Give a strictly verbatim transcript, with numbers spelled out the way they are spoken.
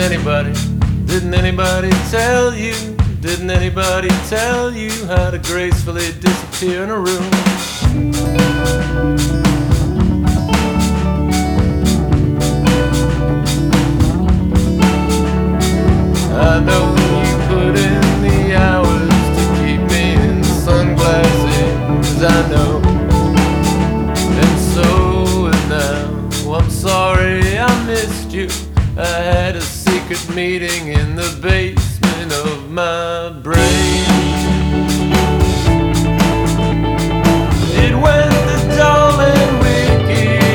anybody, didn't anybody tell you, didn't anybody tell you how to gracefully disappear in a room? I know you put in the hours to keep me in sunglasses, I know. And so and now, I'm sorry I missed you. I had a secret meeting in the basement of my brain.